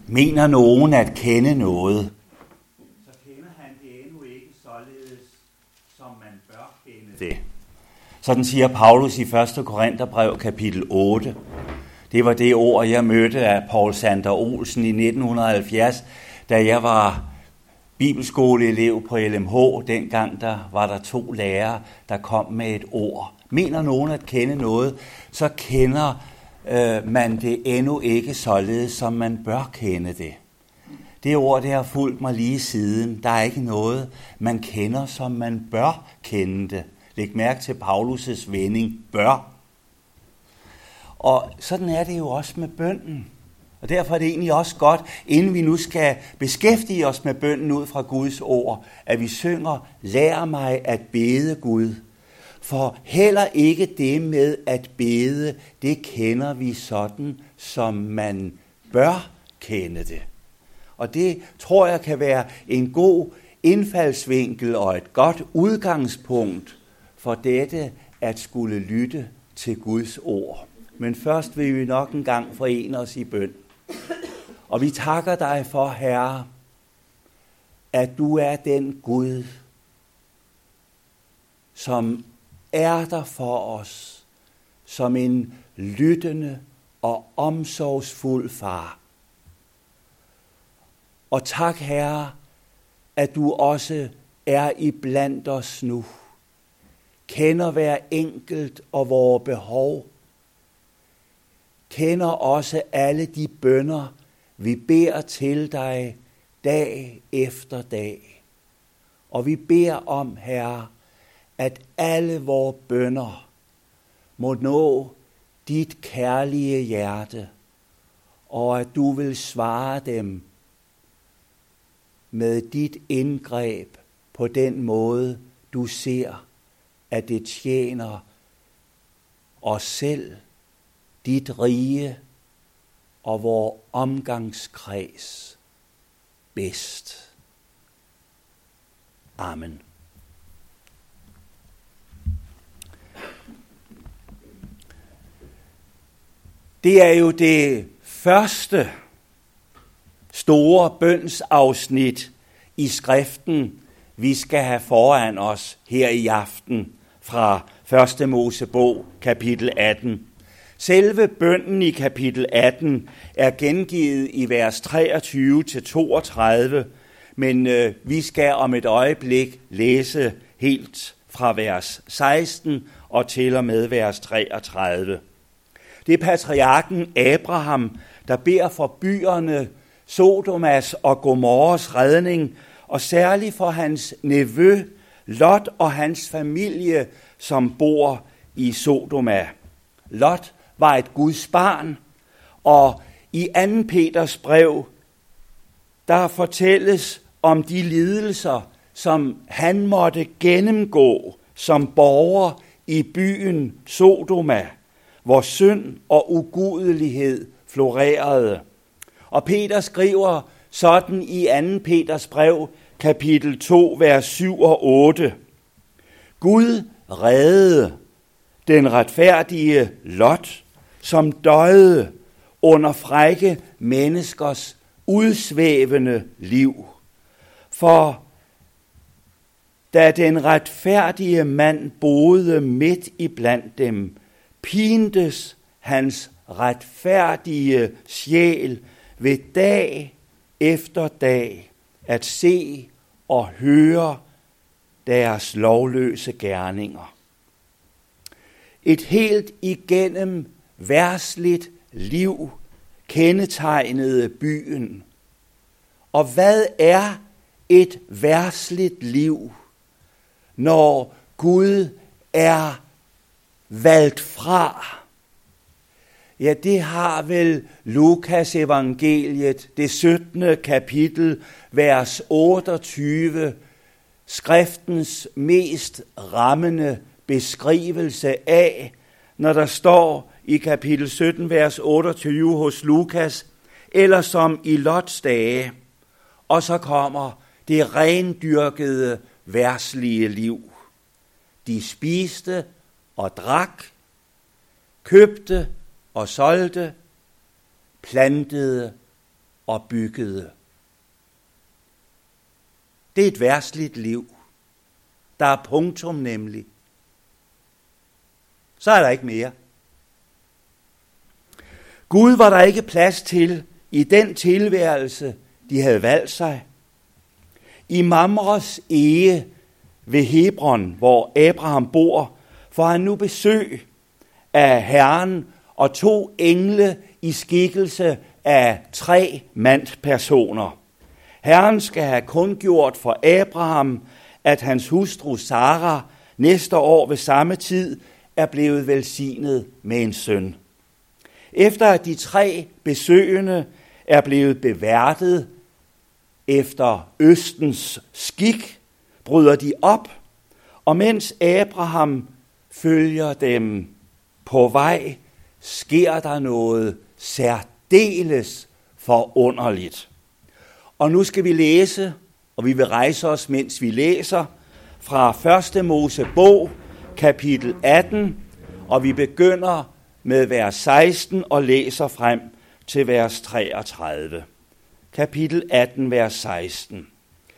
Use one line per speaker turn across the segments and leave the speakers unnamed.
Mener nogen at kende noget, så kender han det endnu ikke således, som man bør kende det. Sådan siger Paulus i 1. Korintherbrev kapitel 8. Det var det ord, jeg mødte af Paul Sander Olsen i 1970, da jeg var bibelskoleelev på LMH. Dengang var der 2 lærere, der kom med et ord. Mener nogen at kende noget, så kender man det endnu ikke således, som man bør kende det. Det ord, det har fulgt mig lige siden. Der er ikke noget, man kender, som man bør kende det. Læg mærke til Paulus' vending, bør. Og sådan er det jo også med bønnen. Og derfor er det egentlig også godt, inden vi nu skal beskæftige os med bønnen ud fra Guds ord, at vi synger, lær mig at bede Gud. For heller ikke det med at bede, det kender vi sådan, som man bør kende det. Og det tror jeg kan være en god indfaldsvinkel og et godt udgangspunkt for dette at skulle lytte til Guds ord. Men først vil vi nok en gang forene os i bøn. Og vi takker dig for, Herre, at du er den Gud, som er der for os som en lyttende og omsorgsfuld far. Og tak, Herre, at du også er iblandt os nu, kender hver enkelt og vores behov, kender også alle de bønner, vi beder til dig dag efter dag. Og vi beder om, Herre, at alle vores bønner må nå dit kærlige hjerte, og at du vil svare dem med dit indgreb på den måde, du ser, at det tjener os selv, dit rige og vor omgangskreds bedst. Amen. Det er jo det første store bønsafsnit i skriften, vi skal have foran os her i aften fra 1. Mosebog, kapitel 18. Selve bønnen i kapitel 18 er gengivet i vers 23-32, men vi skal om et øjeblik læse helt fra vers 16 og til og med vers 33. Det er patriarken Abraham, der beder for byerne Sodomas og Gomorras redning, og særligt for hans nevø Lot og hans familie, som bor i Sodoma. Lot var et Guds barn, og i 2. Peters brev, der fortælles om de lidelser, som han måtte gennemgå som borger i byen Sodoma, hvor synd og ugudelighed florerede. Og Peter skriver sådan i 2. Peters brev, kapitel 2, vers 7 og 8. Gud reddede den retfærdige Lot, som døjede under frække menneskers udsvævende liv. For da den retfærdige mand boede midt iblandt dem, pintes hans retfærdige sjæl ved dag efter dag at se og høre deres lovløse gerninger. Et helt igennem verdsligt liv kendetegnede byen. Og hvad er et verdsligt liv, når Gud er valgt fra? Ja, det har vel Lukas evangeliet, det 17. kapitel, vers 28, skriftens mest rammende beskrivelse af, når der står i kapitel 17, vers 28 hos Lukas, eller som i Lots dage, og så kommer det rendyrkede verdslige liv. De spiste og drak, købte og solgte, plantede og byggede. Det er et verdsligt liv. Der er punktum nemlig. Så er der ikke mere. Gud var der ikke plads til i den tilværelse, de havde valgt sig. I Mamres ege ved Hebron, hvor Abraham bor, får han nu besøg af Herren og 2 engle i skikkelse af 3 mandspersoner. Herren skal have kundgjort for Abraham, at hans hustru Sara næste år ved samme tid er blevet velsignet med en søn. Efter at de 3 besøgende er blevet beværtet efter Østens skik, bryder de op, og mens Abraham følger dem på vej, sker der noget særdeles forunderligt. Og nu skal vi læse, og vi vil rejse os, mens vi læser, fra 1. Mosebog, kapitel 18, og vi begynder med vers 16 og læser frem til vers 33. Kapitel 18, vers 16.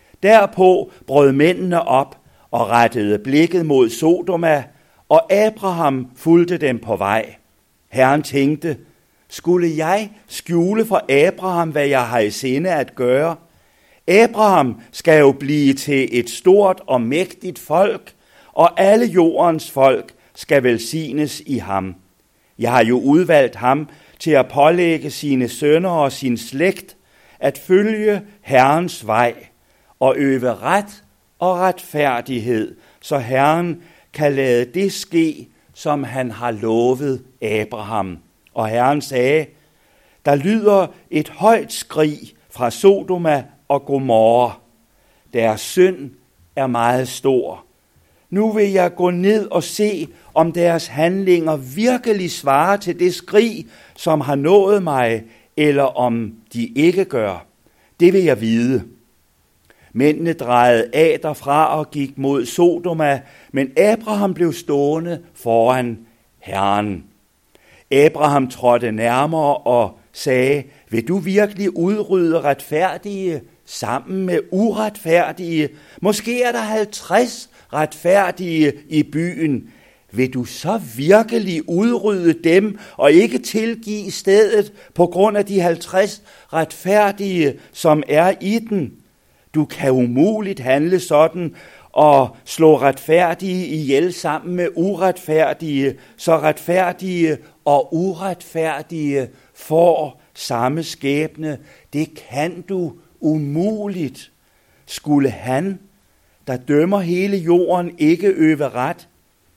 Derpå brød mændene op og rettede blikket mod Sodoma, og Abraham fulgte dem på vej. Herren tænkte, skulle jeg skjule for Abraham, hvad jeg har i sinde at gøre? Abraham skal jo blive til et stort og mægtigt folk, og alle jordens folk skal velsignes i ham. Jeg har jo udvalgt ham til at pålægge sine sønner og sin slægt at følge Herrens vej og øve ret og retfærdighed, så Herren kan lade det ske, som han har lovet Abraham. Og Herren sagde, der lyder et højt skrig fra Sodoma og Gomorra. Deres synd er meget stor. Nu vil jeg gå ned og se, om deres handlinger virkelig svarer til det skrig, som har nået mig, eller om de ikke gør. Det vil jeg vide. Mændene drejede af derfra og gik mod Sodoma, men Abraham blev stående foran Herren. Abraham trådte nærmere og sagde, vil du virkelig udrydde retfærdige sammen med uretfærdige? Måske er der 50 retfærdige i byen. Vil du så virkelig udrydde dem og ikke tilgive stedet på grund af de 50 retfærdige, som er i den? Du kan umuligt handle sådan og slå retfærdige ihjel sammen med uretfærdige, så retfærdige og uretfærdige får samme skæbne. Det kan du umuligt. Skulle han, der dømmer hele jorden, ikke øve ret?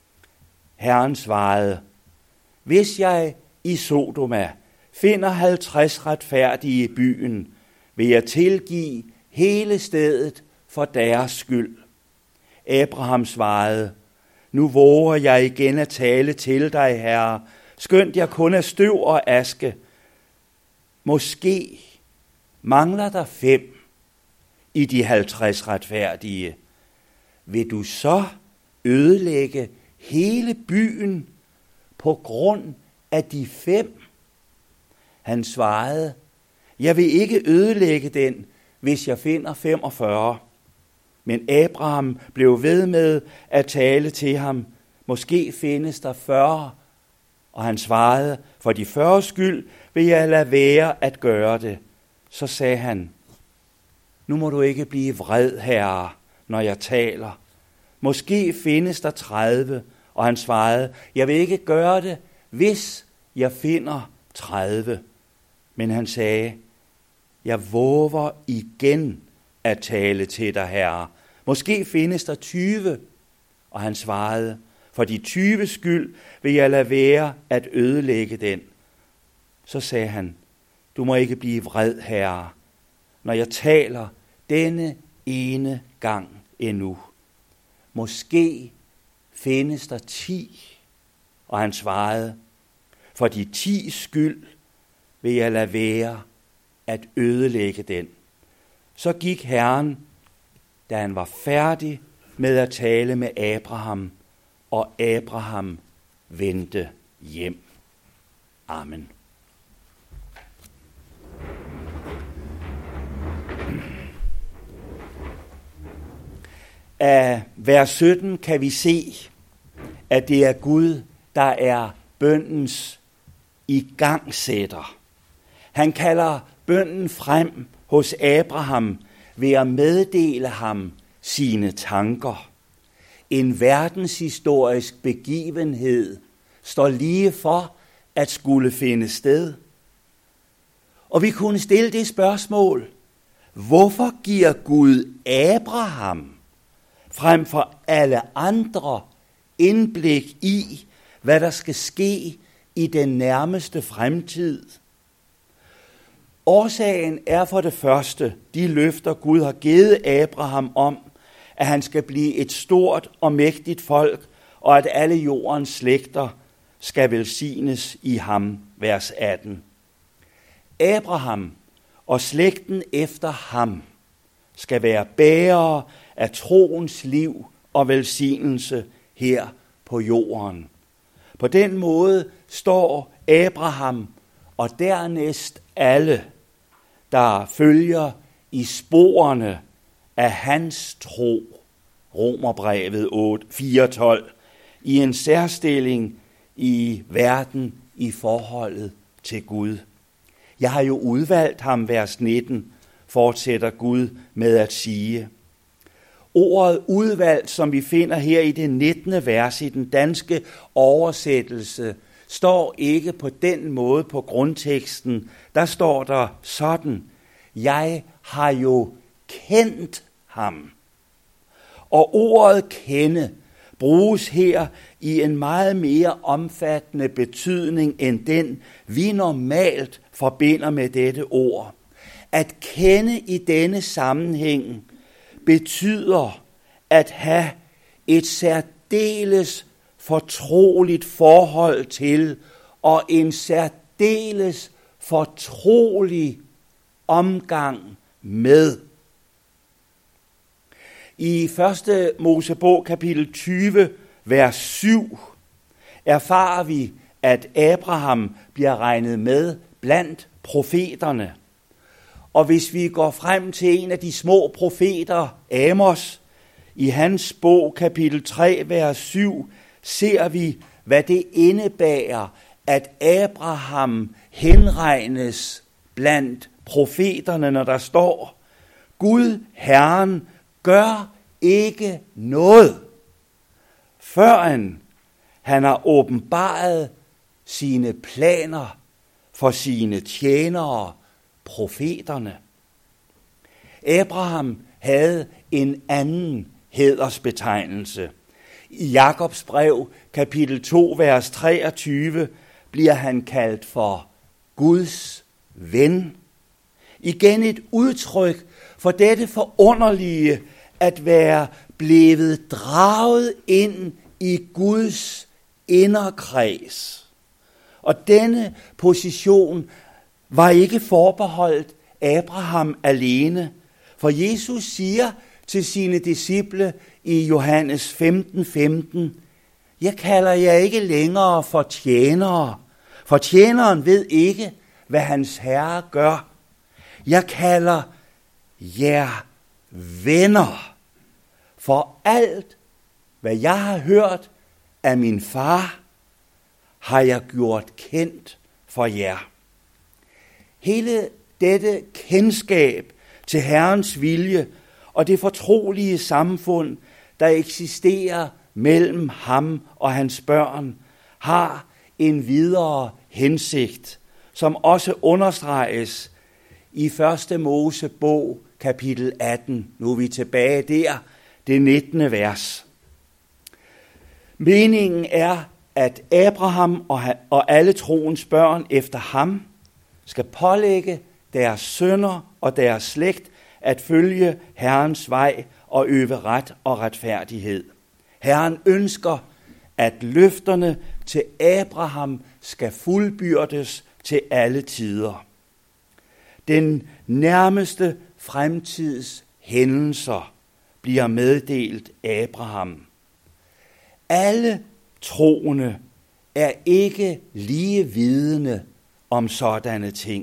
Herren svarede, hvis jeg i Sodoma finder 50 retfærdige i byen, vil jeg tilgive hele stedet for deres skyld. Abraham svarede, nu våger jeg igen at tale til dig, Herre, skønt jeg kun er støv og aske. Måske mangler der 5 i de 50 retfærdige. Vil du så ødelægge hele byen på grund af de 5? Han svarede, jeg vil ikke ødelægge den, hvis jeg finder 45. Men Abraham blev ved med at tale til ham, måske findes der 40. Og han svarede, for de 40 skyld vil jeg lade være at gøre det. Så sagde han, nu må du ikke blive vred, Herre, når jeg taler. Måske findes der 30. Og han svarede, jeg vil ikke gøre det, hvis jeg finder 30. Men han sagde, jeg vover igen at tale til dig, Herre. Måske findes der 20. Og han svarede, for de 20 skyld vil jeg lade være at ødelægge den. Så sagde han, du må ikke blive vred, Herre, når jeg taler denne ene gang endnu. Måske findes der 10. Og han svarede, for de 10 skyld vil jeg lade være at ødelægge den. Så gik Herren, da han var færdig med at tale med Abraham, og Abraham vendte hjem. Amen. af vers 17 kan vi se, at det er Gud, der er bønnens igangsætter. Han kalder bønnen frem hos Abraham ved at meddele ham sine tanker. En verdenshistorisk begivenhed står lige for at skulle finde sted. Og vi kunne stille det spørgsmål: hvorfor giver Gud Abraham frem for alle andre indblik i, hvad der skal ske i den nærmeste fremtid? Årsagen er for det første de løfter, Gud har givet Abraham om, at han skal blive et stort og mægtigt folk, og at alle jordens slægter skal velsignes i ham, vers 18. Abraham og slægten efter ham skal være bærere af troens liv og velsignelse her på jorden. På den måde står Abraham og dernæst alle, der følger i sporene af hans tro, Romerbrevet 4:12, i en særstilling i verden i forholdet til Gud. Jeg har jo udvalgt ham, vers 19, fortsætter Gud med at sige. Ordet udvalgt, som vi finder her i det 19. vers i den danske oversættelse, står ikke på den måde på grundteksten. Der står der sådan: jeg har jo kendt ham. Og ordet kende bruges her i en meget mere omfattende betydning end den, vi normalt forbinder med dette ord. At kende i denne sammenhæng betyder at have et særdeles fortroligt forhold til og en særdeles fortrolig omgang med. I 1. Mosebog kapitel 20, vers 7, erfarer vi, at Abraham bliver regnet med blandt profeterne. Og hvis vi går frem til en af de små profeter, Amos, i hans bog kapitel 3, vers 7, ser vi, hvad det indebærer, at Abraham henregnes blandt profeterne, når der står: Gud, Herren, gør ikke noget, førend han har åbenbaret sine planer for sine tjenere, profeterne. Abraham havde en anden hædersbetegnelse. I Jakobs brev, kapitel 2, vers 23, bliver han kaldt for Guds ven. Igen et udtryk for dette forunderlige at være blevet draget ind i Guds inderkreds. Og denne position var ikke forbeholdt Abraham alene, for Jesus siger til sine disciple i Johannes 15:15, jeg kalder jer ikke længere for tjenere, for tjeneren ved ikke, hvad hans herre gør. Jeg kalder jer venner, for alt, hvad jeg har hørt af min far, har jeg gjort kendt for jer. Hele dette kendskab til Herrens vilje og det fortrolige samfund, der eksisterer mellem ham og hans børn, har en videre hensigt, som også understreges i 1. Mosebog kapitel 18. Nu er vi tilbage der, det 19. vers. Meningen er, at Abraham og alle troens børn efter ham skal pålægge deres sønner og deres slægt at følge Herrens vej og øve ret og retfærdighed. Herren ønsker, at løfterne til Abraham skal fuldbyrdes til alle tider. Den nærmeste fremtids hændelser bliver meddelt Abraham. Alle troende er ikke lige vidende om sådanne ting.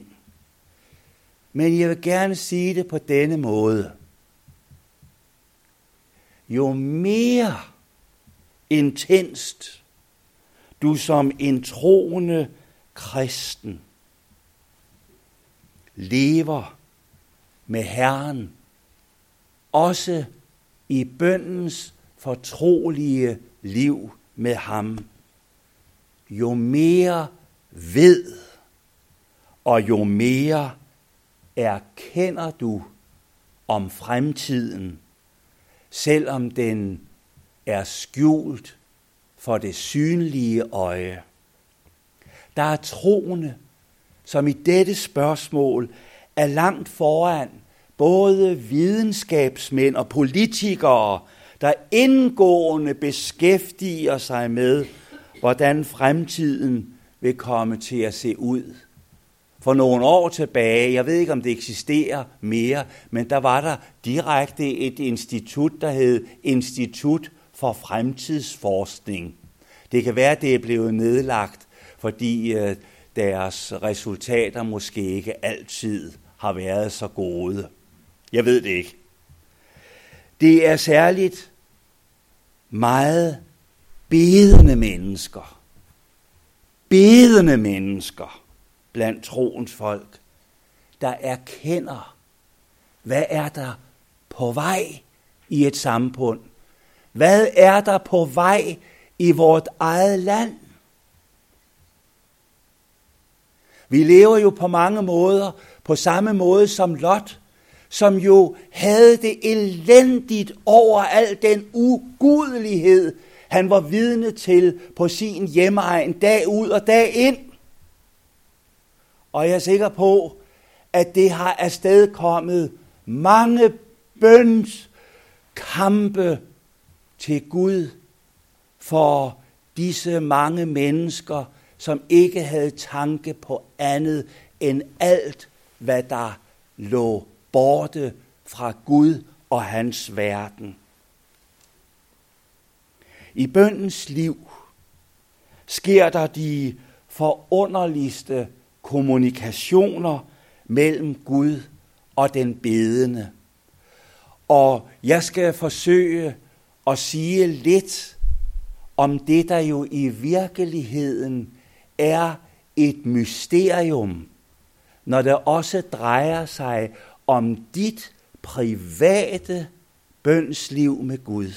Men jeg vil gerne sige det på denne måde. jo mere intenst du som en troende kristen lever med Herren, også i bønnens fortrolige liv med ham, jo mere ved og jo mere erkender du om fremtiden, selvom den er skjult for det synlige øje. Der er troende, som i dette spørgsmål er langt foran både videnskabsmænd og politikere, der indgående beskæftiger sig med, hvordan fremtiden vil komme til at se ud. For nogle år tilbage, jeg ved ikke om det eksisterer mere, men der var der direkte et institut, der hed Institut for Fremtidsforskning. Det kan være, at det er blevet nedlagt, fordi deres resultater måske ikke altid har været så gode. Jeg ved det ikke. Det er særligt meget bedende mennesker blandt troens folk, der erkender, hvad er der på vej i et samfund? Hvad er der på vej i vort eget land? Vi lever jo på mange måder på samme måde som Lot, som jo havde det elendigt over al den ugudelighed, han var vidne til på sin hjemegn dag ud og dag ind. Og jeg er sikker på, at det har afstedkommet mange bønskampe til Gud for disse mange mennesker, som ikke havde tanke på andet end alt, hvad der lå borte fra Gud og hans verden. I bønnens liv sker der de forunderligste kommunikationer mellem Gud og den bedende. Og jeg skal forsøge at sige lidt om det, der jo i virkeligheden er et mysterium, når det også drejer sig om dit private bønsliv med Gud.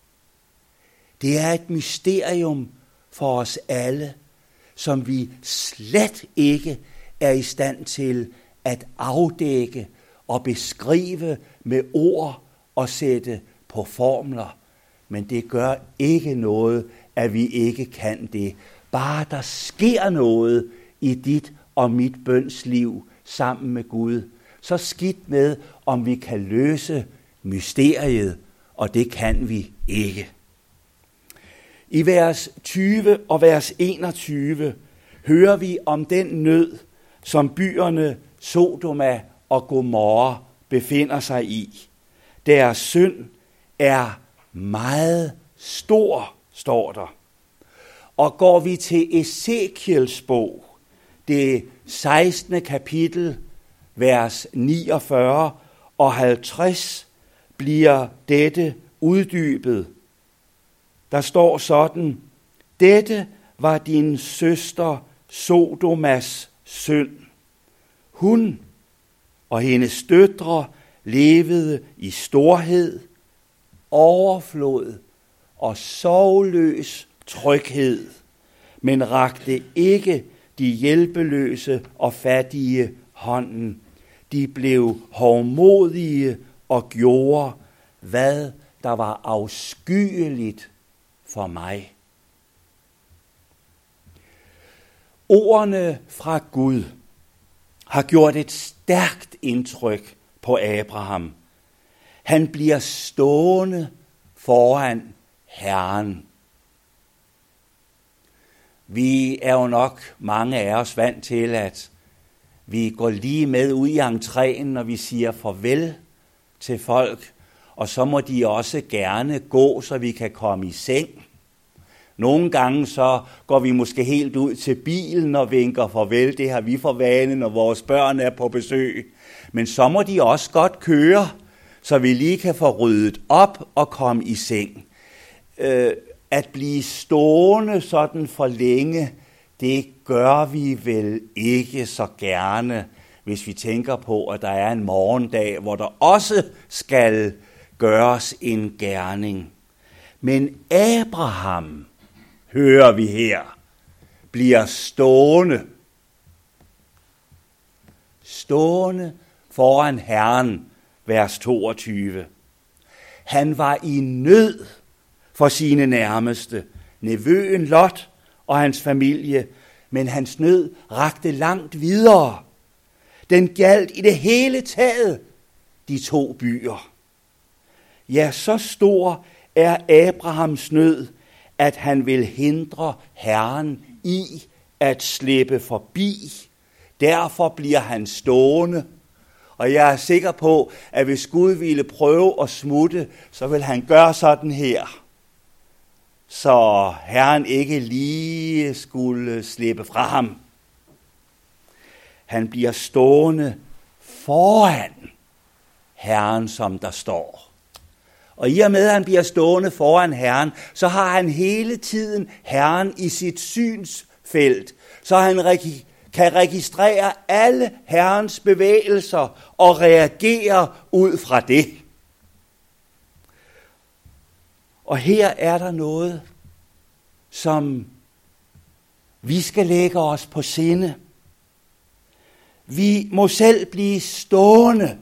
Det er et mysterium for os alle, som vi slet ikke er i stand til at afdække og beskrive med ord og sætte på formler. Men det gør ikke noget, at vi ikke kan det. Bare der sker noget i dit og mit bønsliv sammen med Gud, så skidt med, om vi kan løse mysteriet, og det kan vi ikke. I vers 20 og vers 21 hører vi om den nød, som byerne Sodoma og Gomorra befinder sig i. Deres synd er meget stor, står der. Og går vi til Ezekiels bog, det 16. kapitel, vers 49 og 50, bliver dette uddybet. Der står sådan: dette var din søster Sodomas synd. Hun og hendes døtre levede i storhed, overflod og sorgløs tryghed, men rakte ikke de hjælpeløse og fattige hånden. De blev hovmodige og gjorde, hvad der var afskyeligt for mig. Ordene fra Gud har gjort et stærkt indtryk på Abraham. Han bliver stående foran Herren. Vi er jo nok mange af os vant til, at vi går lige med ud i entréen, når vi siger farvel til folk, og så må de også gerne gå, så vi kan komme i seng. Nogle gange så går vi måske helt ud til bilen og vinker farvel. Det har vi for vane, når vores børn er på besøg. Men så må de også godt køre, så vi lige kan få ryddet op og komme i seng. At blive stående sådan for længe, det gør vi vel ikke så gerne, hvis vi tænker på, at der er en morgendag, hvor der også skal gøres en gerning. Men Abraham, hører vi her, bliver stående. Stående foran Herren, vers 22. Han var i nød for sine nærmeste, nevøen Lot og hans familie, men hans nød rakte langt videre. Den gjaldt i det hele taget de 2 byer. Ja, så stor er Abrahams nød, at han vil hindre Herren i at slippe forbi. Derfor bliver han stående. Og jeg er sikker på, at hvis Gud ville prøve at smutte, så vil han gøre sådan her. Så Herren ikke lige skulle slippe fra ham. Han bliver stående foran Herren, som der står. Og i og med, at han bliver stående foran Herren, så har han hele tiden Herren i sit synsfelt. Så han kan registrere alle Herrens bevægelser og reagere ud fra det. Og her er der noget, som vi skal lægge os på sinde. Vi må selv blive stående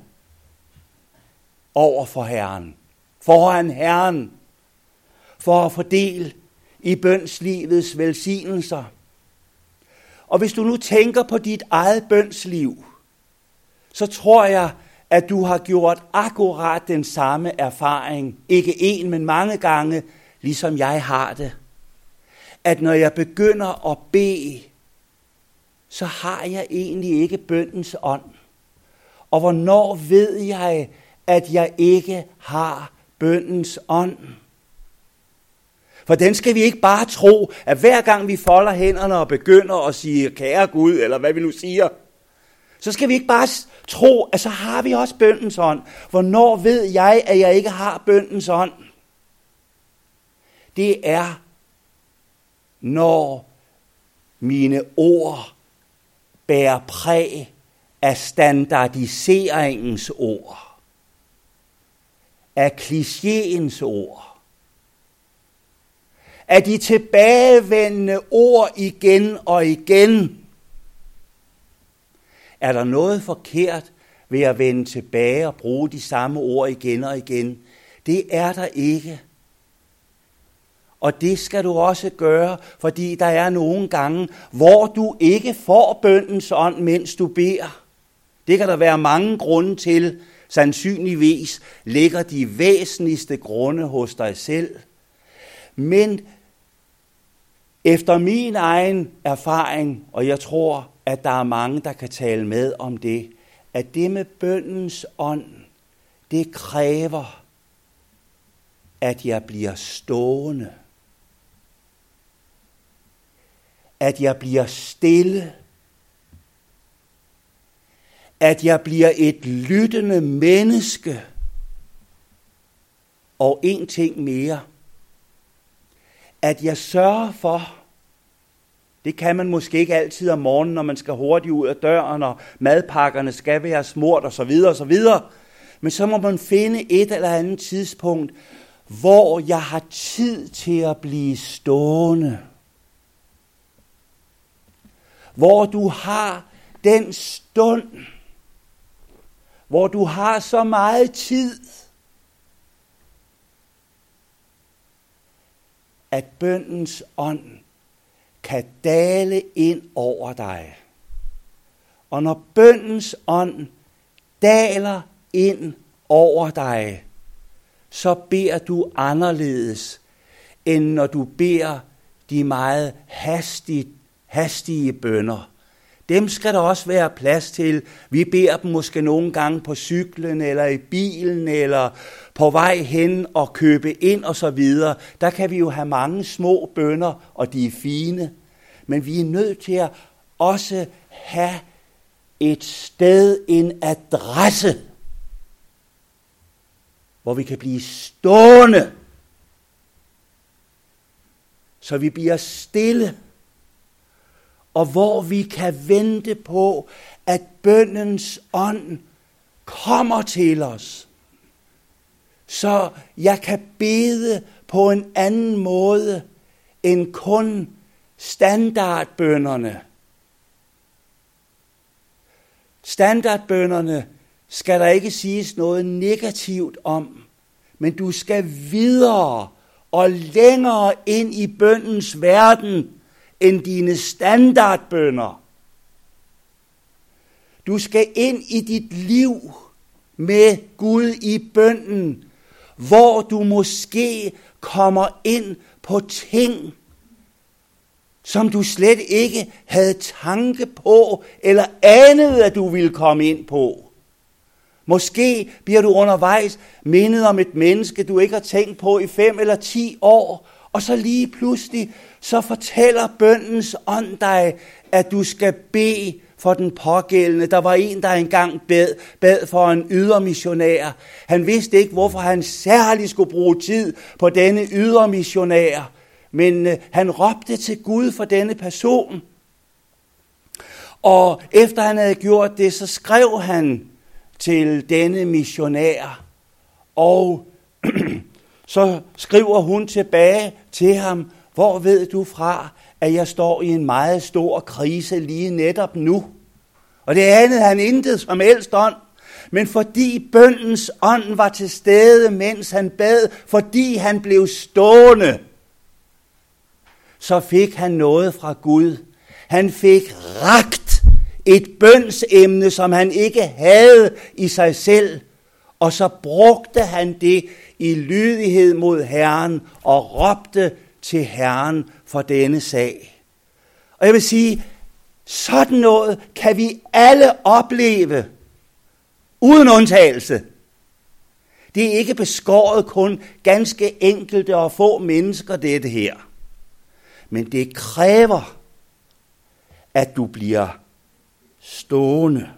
over for Herren, foran Herren, for at få del i bønslivets velsignelser. Og hvis du nu tænker på dit eget bønsliv, så tror jeg, at du har gjort akkurat den samme erfaring, ikke én, men mange gange, ligesom jeg har det. At når jeg begynder at bede, så har jeg egentlig ikke bønnens ånd. Og hvornår ved jeg, at jeg ikke har bønnens ånd? For den skal vi ikke bare tro, at hver gang vi folder hænderne og begynder at sige, kære Gud, eller hvad vi nu siger, så skal vi ikke bare tro, at så har vi også bønnens ånd. Hvornår ved jeg, at jeg ikke har bønnens ånd? Det er, når mine ord bærer præg af standardiseringens ord, af klichéens ord, af de tilbagevendende ord igen og igen. Er der noget forkert ved at vende tilbage og bruge de samme ord igen og igen? Det er der ikke. Og det skal du også gøre, fordi der er nogle gange, hvor du ikke får bønnens ånd, mens du beder. Det kan der være mange grunde til. Sandsynligvis ligger de væsentligste grunde hos dig selv. Men efter min egen erfaring, og jeg tror, at der er mange, der kan tale med om det, at det med bønnens ånd, det kræver, at jeg bliver stående. At jeg bliver stille. At jeg bliver et lyttende menneske. Og en ting mere. At jeg sørger for, det kan man måske ikke altid om morgenen, når man skal hurtigt ud af døren, og madpakkerne skal være smurt osv. Men så må man finde et eller andet tidspunkt, hvor jeg har tid til at blive stående. Hvor du har den stund, hvor du har så meget tid, at bønnens ånd kan dale ind over dig. Og når bønnens ånd daler ind over dig, så beder du anderledes, end når du beder de meget hastige bønner. Dem skal der også være plads til. Vi beder dem måske nogle gange på cyklen, eller i bilen, eller på vej hen og købe ind og så videre. Der kan vi jo have mange små bønner, og de er fine. Men vi er nødt til at også have et sted, en adresse, hvor vi kan blive stående, så vi bliver stille, og hvor vi kan vente på, at bønnens ånd kommer til os, så jeg kan bede på en anden måde end kun standardbønnerne. Standardbønnerne skal der ikke siges noget negativt om, men du skal videre og længere ind i bønnens verden end dine standardbønner. Du skal ind i dit liv med Gud i bønnen, hvor du måske kommer ind på ting, som du slet ikke havde tanke på, eller anede, at du ville komme ind på. Måske bliver du undervejs mindet om et menneske, du ikke har tænkt på i 5 eller 10 år, og så lige pludselig, så fortæller bønnens ånd dig, at du skal bede for den pågældende. Der var en, der engang bad for en ydermissionær. Han vidste ikke, hvorfor han særligt skulle bruge tid på denne ydermissionær, men han råbte til Gud for denne person. Og efter han havde gjort det, så skrev han til denne missionær, og så skriver hun tilbage til ham, hvor ved du fra, at jeg står i en meget stor krise lige netop nu? Og det anede han intet som helst om, men fordi bønnens ånd var til stede, mens han bad, fordi han blev stående, så fik han noget fra Gud. Han fik rakt et bønsemne, som han ikke havde i sig selv, og så brugte han det i lydighed mod Herren og råbte til Herren for denne sag. Og jeg vil sige, sådan noget kan vi alle opleve, uden undtagelse. Det er ikke beskåret kun ganske enkelte og få mennesker, dette her. Men det kræver, at du bliver stående.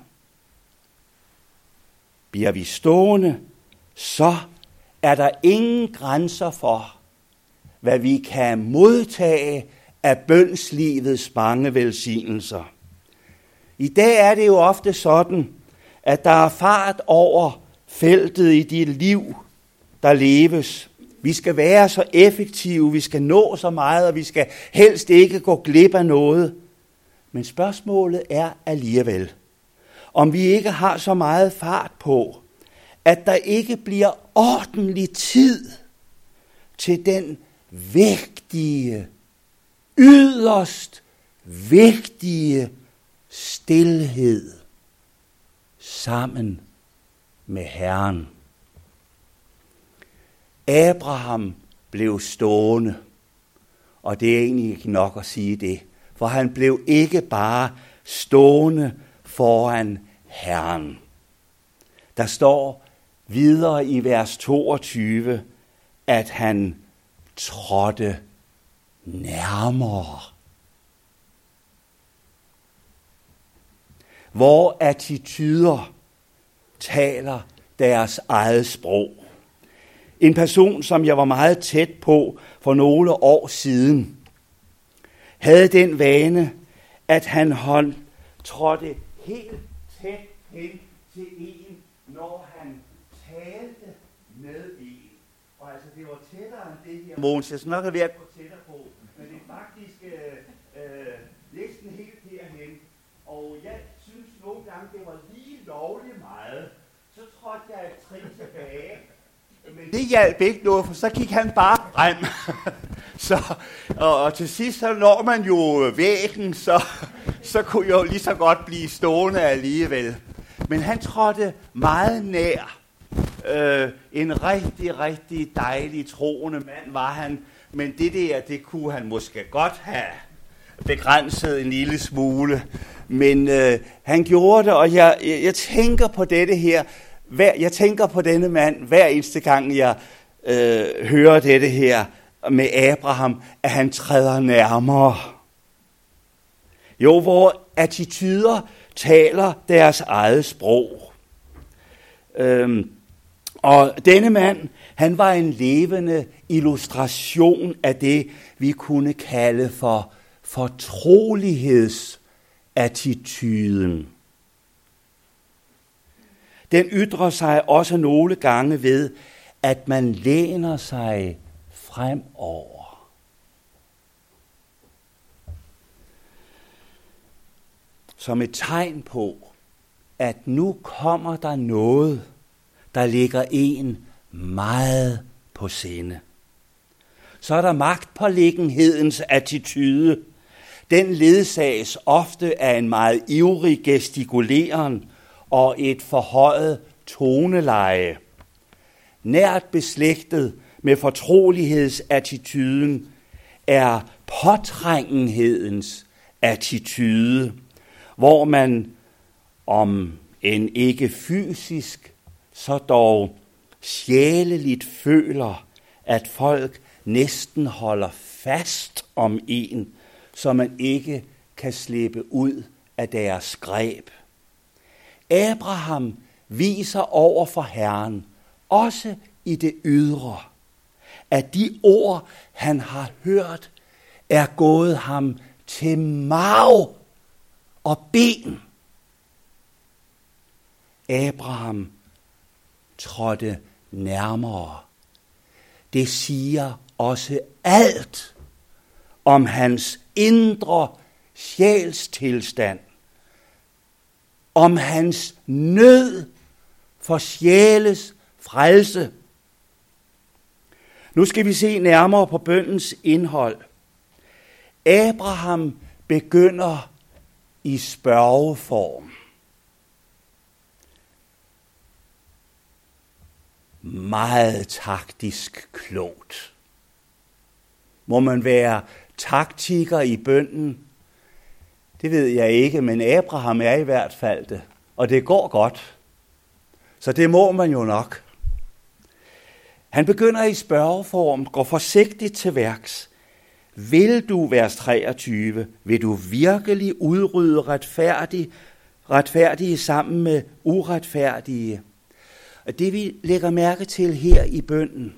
Bliver vi stående, så er der ingen grænser for, hvad vi kan modtage af bønslivets mange velsignelser. I dag er det jo ofte sådan, at der er fart over feltet i dit liv, der leves. Vi skal være så effektive, vi skal nå så meget, og vi skal helst ikke gå glip af noget. Men spørgsmålet er alligevel, om vi ikke har så meget fart på, at der ikke bliver ordentlig tid til den vigtige, yderst vigtige stilhed sammen med Herren. Abraham blev stående, og det er egentlig ikke nok at sige det, for han blev ikke bare stående foran Herren. Der står videre i vers 22, at han trådte nærmere. Hvor attityder taler deres eget sprog. En person, som jeg var meget tæt på for nogle år siden, havde den vane, at han trådte helt tæt hen til en, når han talte med en. Og altså, det var tættere end det her. Mogens, jeg er nok ved at gå tættere på, men det er faktisk næsten helt herhen. Og jeg synes nogle gange, det var lige lovligt meget. Så trådte jeg et trin tilbage. Men det hjalp ikke noget, for så gik han bare frem. Og til sidst, så når man jo væggen, så kunne jeg jo lige så godt blive stående alligevel. Men han trådte meget nær. En rigtig, rigtig dejlig troende mand var han. Men det kunne han måske godt have begrænset en lille smule. Men han gjorde det, og jeg tænker på dette her. Jeg tænker på denne mand hver eneste gang, jeg hører dette her med Abraham, at han træder nærmere. Jo, hvor attityder taler deres eget sprog. Og denne mand, han var en levende illustration af det, vi kunne kalde for fortrolighedsattituden. Den ytrer sig også nogle gange ved, at man læner sig fremover. Som et tegn på, at nu kommer der noget, der ligger en meget på sinde. Så er der magtpåliggenhedens attitude. Den ledsages ofte af en meget ivrig gestikuleren og et forhøjet toneleje. Nært beslægtet med fortrolighedsattituden er påtrængenhedens attitude, hvor man, om end ikke fysisk, så dog sjæleligt føler, at folk næsten holder fast om en, så man ikke kan slippe ud af deres greb. Abraham viser over for Herren, også i det ydre, at de ord, han har hørt, er gået ham til marv og ben. Abraham trådte nærmere. Det siger også alt om hans indre sjælstilstand, om hans nød for sjæles frelse. Nu skal vi se nærmere på bønnens indhold. Abraham begynder i spørgeform. Meget taktisk klogt. Må man være taktiker i bønnen? Det ved jeg ikke, men Abraham er i hvert fald det, og det går godt. Så det må man jo nok. Han begynder i spørgeform, går forsigtigt til værks. Vil du, vers 23, vil du virkelig udrydde retfærdige sammen med uretfærdige? Og det vi lægger mærke til her i bønnen,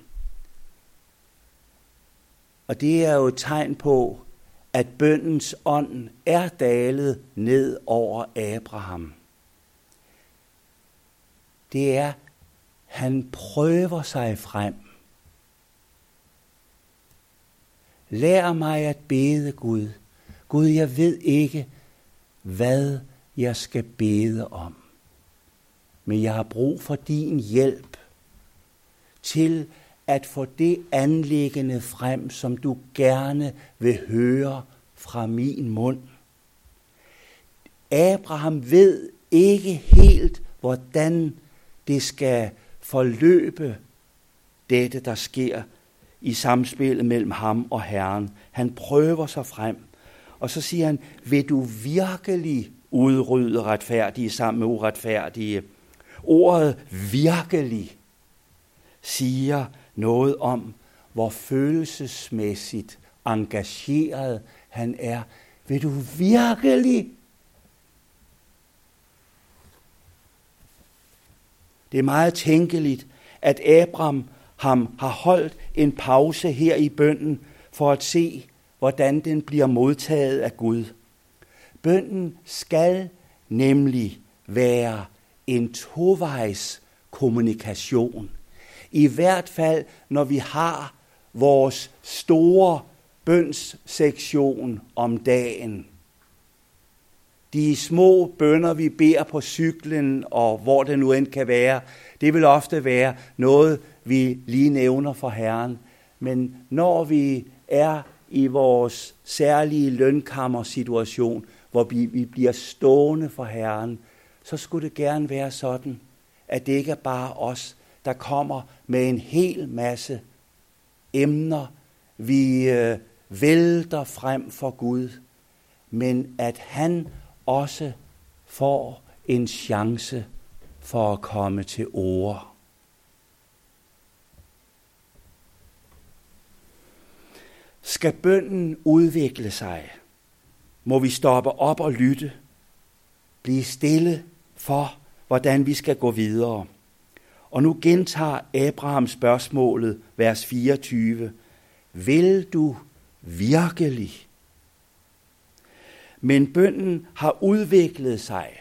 og det er jo et tegn på, at bønnens ånd er dalet ned over Abraham. Det er, han prøver sig frem. Lær mig at bede, Gud. Gud, jeg ved ikke, hvad jeg skal bede om. Men jeg har brug for din hjælp til at få det anliggende frem, som du gerne vil høre fra min mund. Abraham ved ikke helt, hvordan det skal forløbe, dette der sker i samspillet mellem ham og Herren. Han prøver sig frem, og så siger han, vil du virkelig udrydde retfærdige sammen med uretfærdige? Ordet virkelig siger noget om, hvor følelsesmæssigt engageret han er. Vil du virkelig? Det er meget tænkeligt, at Abraham har holdt en pause her i bønnen for at se, hvordan den bliver modtaget af Gud. Bønnen skal nemlig være en tovejs kommunikation. I hvert fald, når vi har vores store bønssektion om dagen. De små bønner, vi beder på cyklen, og hvor det nu end kan være, det vil ofte være noget, vi lige nævner for Herren. Men når vi er i vores særlige lønkammersituation, hvor vi bliver stående for Herren, så skulle det gerne være sådan, at det ikke er bare os, der kommer med en hel masse emner, vi vælter frem for Gud, men at han også får en chance for at komme til orde. Skal bønnen udvikle sig, må vi stoppe op og lytte, blive stille for, hvordan vi skal gå videre.
Og nu gentager Abraham spørgsmålet, vers 24. Vil du virkelig? Men bønnen har udviklet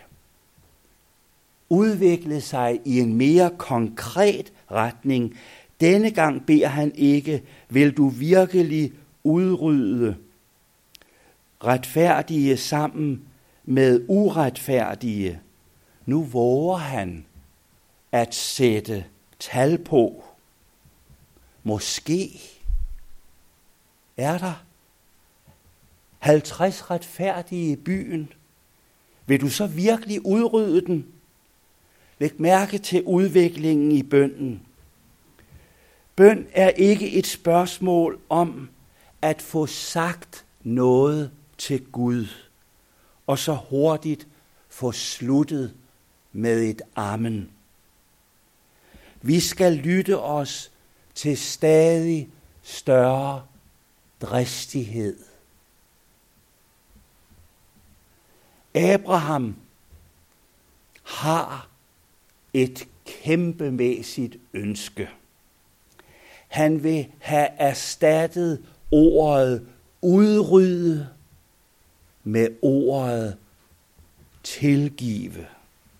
sig i en mere konkret retning. Denne gang beder han ikke, vil du virkelig udrydde retfærdige sammen med uretfærdige. Nu våger han at sætte tal på. Måske er der 50 retfærdige i byen. Vil du så virkelig udrydde den? Læg mærke til udviklingen i bønnen. Bøn er ikke et spørgsmål om at få sagt noget til Gud, og så hurtigt få sluttet med et amen. Vi skal lytte os til stadig større dristighed. Abraham har et kæmpemæssigt ønske. Han vil have erstattet ordet udrydde med ordet tilgive.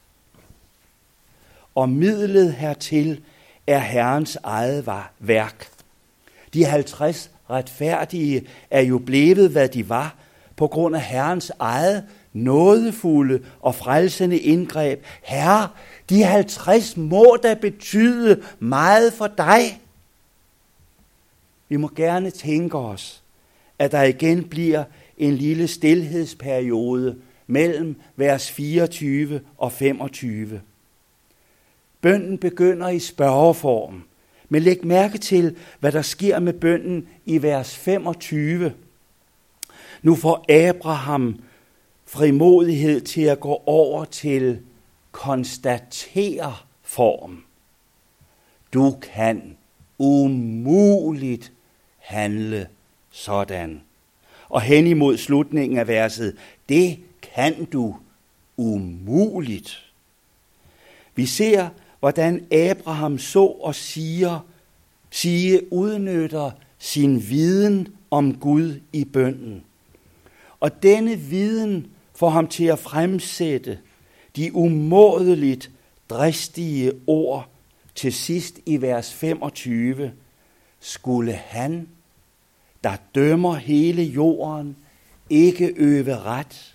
Og midlet hertil er Herrens eget værk. De 50 retfærdige er jo blevet, hvad de var, på grund af Herrens eget nådefulde og frelsende indgreb. Herre, de 50 må da betyde meget for dig. Vi må gerne tænke os, at der igen bliver en lille stilhedsperiode mellem vers 24 og 25. Bønnen begynder i spørgeform, men læg mærke til, hvad der sker med bønnen i vers 25. Nu får Abraham frimodighed til at gå over til konstaterform. Du kan umuligt handle sådan. Og hen imod slutningen af verset, det kan du umuligt. Vi ser, hvordan Abraham så og sige udnytter sin viden om Gud i bønnen. Og denne viden får ham til at fremsætte de umådeligt dristige ord til sidst i vers 25. Skulle han, der dømmer hele jorden, ikke øve ret?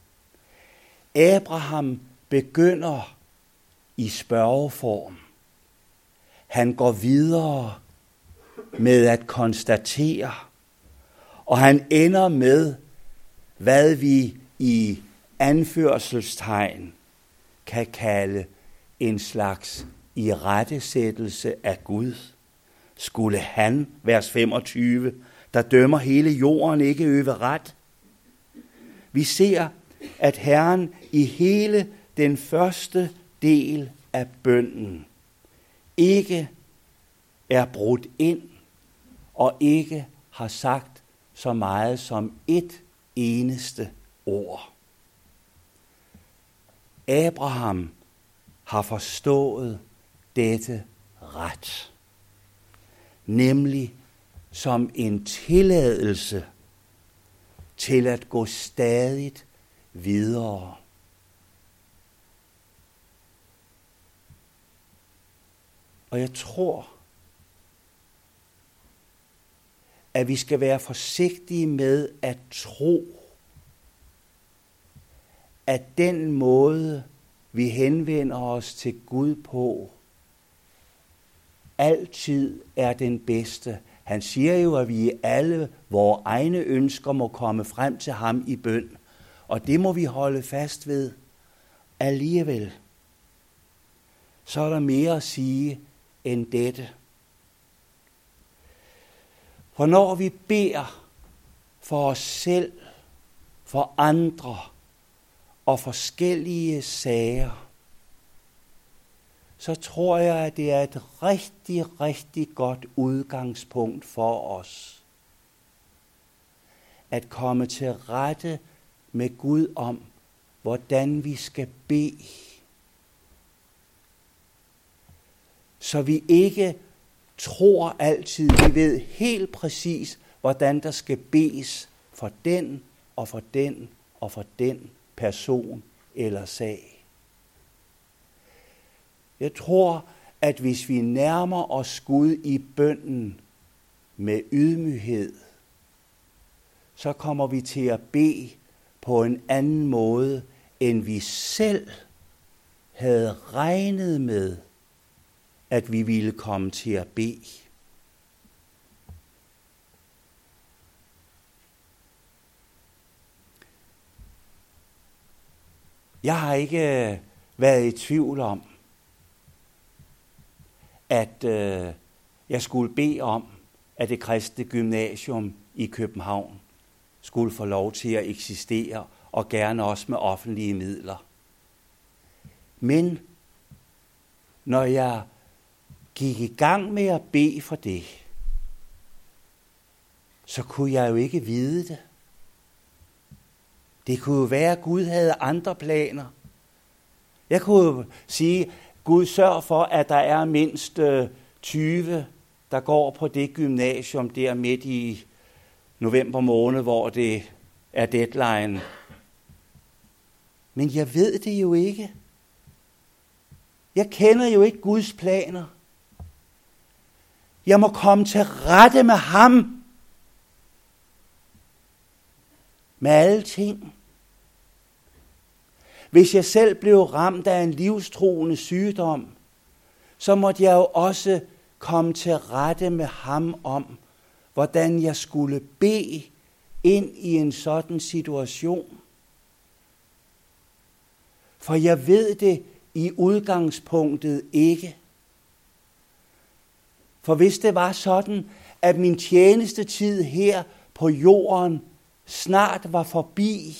Abraham begynder i spørgeform. Han går videre med at konstatere, og han ender med, hvad vi i anførselstegn kan kalde en slags irettesættelse af Gud. Skulle han, vers 25, der dømmer hele jorden, ikke øve ret? Vi ser, at Herren i hele den første del af bønnen ikke er brudt ind og ikke har sagt så meget som et eneste ord. Abraham har forstået dette ret, nemlig som en tilladelse til at gå stadigt videre. Og jeg tror, at vi skal være forsigtige med at tro, at den måde, vi henvender os til Gud på, altid er den bedste. Han siger jo, at vi alle vores egne ønsker må komme frem til ham i bøn. Og det må vi holde fast ved. Alligevel, så er der mere at sige end dette. For når vi beder for os selv, for andre og forskellige sager, så tror jeg, at det er et rigtig, rigtig godt udgangspunkt for os at komme til rette med Gud om, hvordan vi skal bede. så vi ikke tror altid, vi ved helt præcis, hvordan der skal bedes for den og for den og for den person eller sag. Jeg tror, at hvis vi nærmer os Gud i bønnen med ydmyghed, så kommer vi til at bede på en anden måde, end vi selv havde regnet med, at vi ville komme til at bede. Jeg har ikke været i tvivl om, at jeg skulle bede om, at det kristne gymnasium i København skulle få lov til at eksistere, og gerne også med offentlige midler. Men når jeg gik i gang med at bede for det, så kunne jeg jo ikke vide det. Det kunne jo være, at Gud havde andre planer. Jeg kunne jo sige, Gud sørg for, at der er mindst 20, der går på det gymnasium der midt i november måned, hvor det er deadline. Men jeg ved det jo ikke. Jeg kender jo ikke Guds planer. Jeg må komme til rette med ham. Med alle ting. Hvis jeg selv blev ramt af en livstruende sygdom, så måtte jeg jo også komme til rette med ham om, hvordan jeg skulle bede ind i en sådan situation. For jeg ved det i udgangspunktet ikke. For hvis det var sådan, at min tjenestetid her på jorden snart var forbi,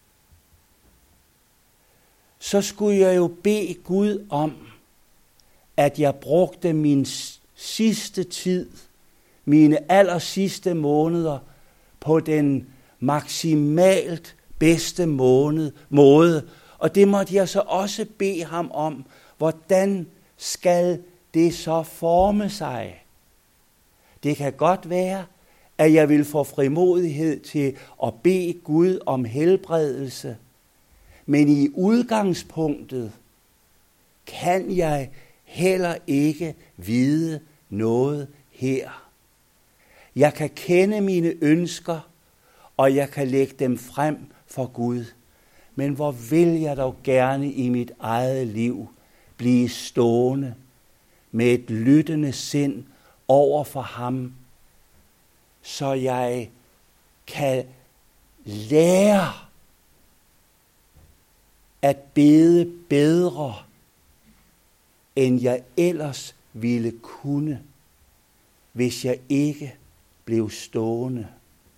så skulle jeg jo bede Gud om, at jeg brugte min sidste tid, mine allersidste måneder, på den maksimalt bedste måde. Og det måtte jeg så også bede ham om, hvordan skal det så forme sig? Det kan godt være, at jeg vil få frimodighed til at bede Gud om helbredelse, men i udgangspunktet kan jeg heller ikke vide noget her. Jeg kan kende mine ønsker, og jeg kan lægge dem frem for Gud. Men hvor vil jeg dog gerne i mit eget liv blive stående med et lyttende sind over for ham, så jeg kan lære at bede bedre, end jeg ellers ville kunne, hvis jeg ikke blev stående.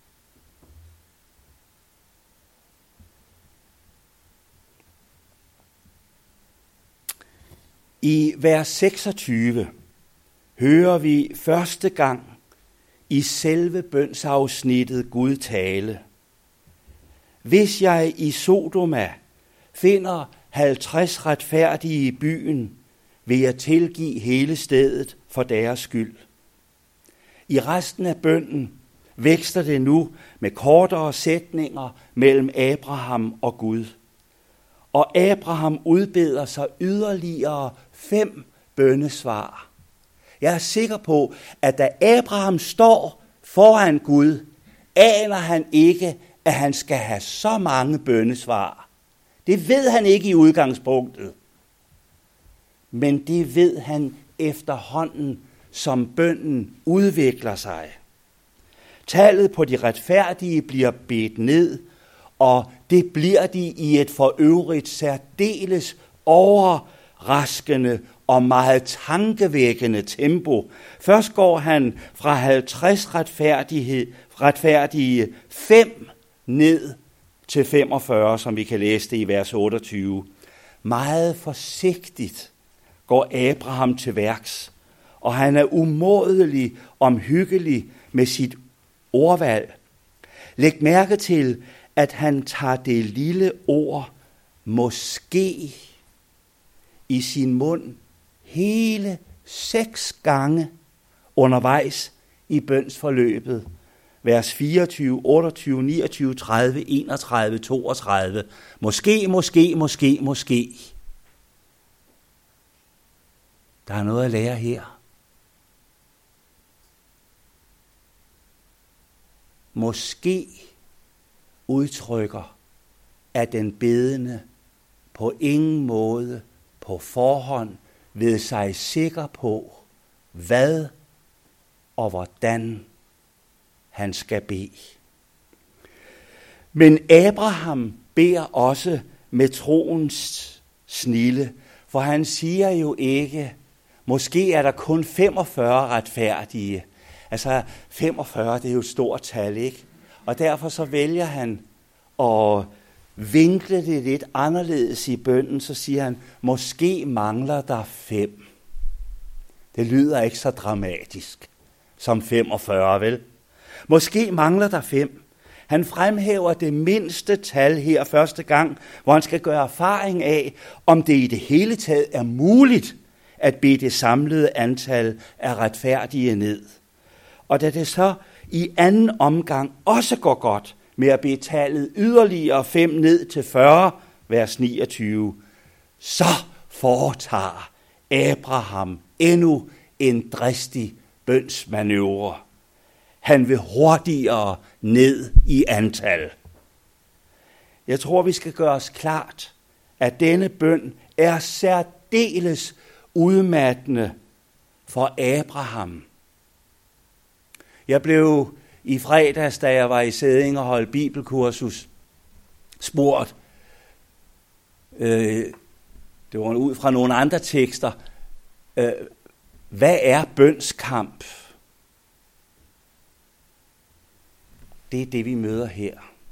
I vers 26 hører vi første gang i selve bønsafsnittet Gud tale. Hvis jeg i Sodoma finder 50 retfærdige i byen, vil jeg tilgive hele stedet for deres skyld. I resten af bønnen vækster det nu med kortere sætninger mellem Abraham og Gud. Og Abraham udbeder sig yderligere 5 bønnesvar. Jeg er sikker på, at da Abraham står foran Gud, aner han ikke, at han skal have så mange bønnesvar. Det ved han ikke i udgangspunktet. Men det ved han efterhånden, som bønnen udvikler sig. Tallet på de retfærdige bliver bedt ned, og det bliver de i et for øvrigt særdeles overraskende og meget tankevækkende tempo. Først går han fra 50 retfærdige 5 ned til 45, som vi kan læse det i vers 28. Meget forsigtigt går Abraham til værks, og han er umådelig omhyggelig med sit ordvalg. Læg mærke til, at han tager det lille ord måske i sin mund hele 6 gange undervejs i bønsforløbet. Vers 24, 28, 29, 30, 31, 32. Måske. Der er noget at lære her. Måske udtrykker, at den bedende på ingen måde på forhånd ved sig sikker på, hvad og hvordan han skal bede. Men Abraham beder også med troens snilde, for han siger jo ikke, måske er der kun 45 retfærdige. Altså 45, det er jo et stort tal, ikke? Og derfor så vælger han at vinkle det lidt anderledes i bønnen, så siger han, måske mangler der 5. Det lyder ikke så dramatisk som 45, vel? Måske mangler der 5. Han fremhæver det mindste tal her første gang, hvor han skal gøre erfaring af, om det i det hele taget er muligt at bede det samlede antal af retfærdige ned. Og da det så i anden omgang også går godt med at bede tallet yderligere 5 ned til 40, vers 29, så foretager Abraham endnu en dristig bønsmanøvre. Han vil hurtigere ned i antal. Jeg tror, vi skal gøre os klart, at denne bøn er særdeles udmattende for Abraham. Jeg blev i fredags, da jeg var i Sædding og holdt bibelkursus, spurgt, det var ud fra nogle andre tekster, hvad er bønskamp? Det er det, vi møder her.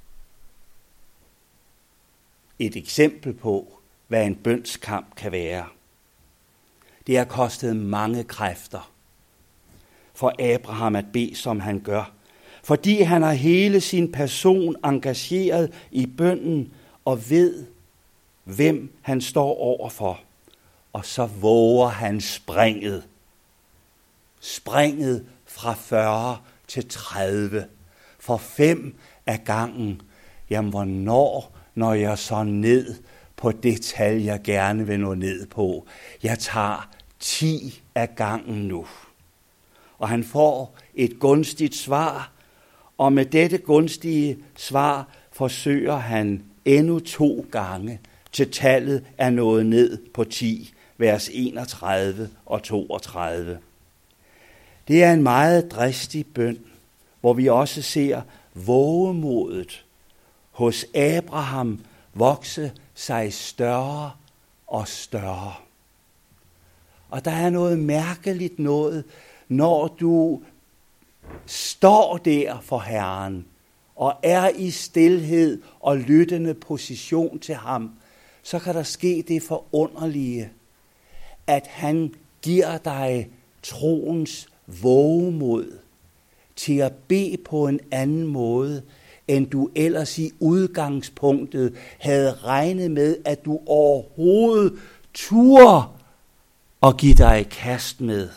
Et eksempel på, hvad en bønskamp kan være. Det har kostet mange kræfter for Abraham at bede, som han gør. Fordi han har hele sin person engageret i bønnen og ved, hvem han står overfor. Og så våger han springet. Springet fra 40 til 30. For 5 af gangen. Jamen, hvornår når jeg så ned på det tal, jeg gerne vil nå ned på? Jeg tager 10 af gangen nu. Og han får et gunstigt svar, og med dette gunstige svar forsøger han endnu 2 gange, til tallet er nået ned på 10, vers 31 og 32. Det er en meget dristig bøn, hvor vi også ser vågemodet hos Abraham vokse sig større og større. Og der er noget mærkeligt noget, når du står der for Herren og er i stilhed og lyttende position til ham, så kan der ske det forunderlige, at han giver dig troens vågemod til at bede på en anden måde, end du ellers i udgangspunktet havde regnet med, at du overhovedet turde at give dig i kast med.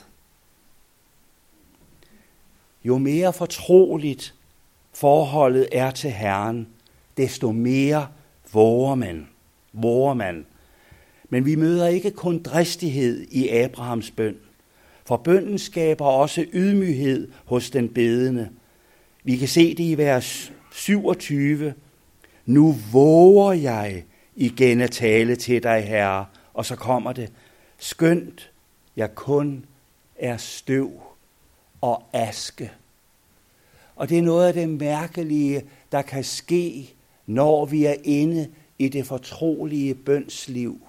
Jo mere fortroligt forholdet er til Herren, desto mere våger man. Men vi møder ikke kun dristighed i Abrahams bøn, for bønnen skaber også ydmyghed hos den bedende. Vi kan se det i vers 27. Nu våger jeg igen at tale til dig, Herre. Og så kommer det, skønt jeg kun er støv og aske. Og det er noget af det mærkelige, der kan ske, når vi er inde i det fortrolige bønsliv.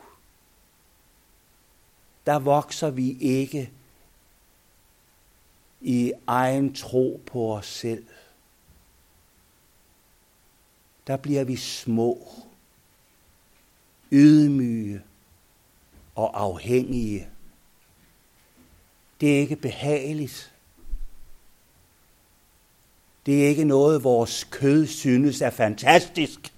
Der vokser vi ikke i egen tro på os selv. Der bliver vi små, ydmyge og afhængige. Det er ikke behageligt. Det er ikke noget, vores kød synes er fantastisk.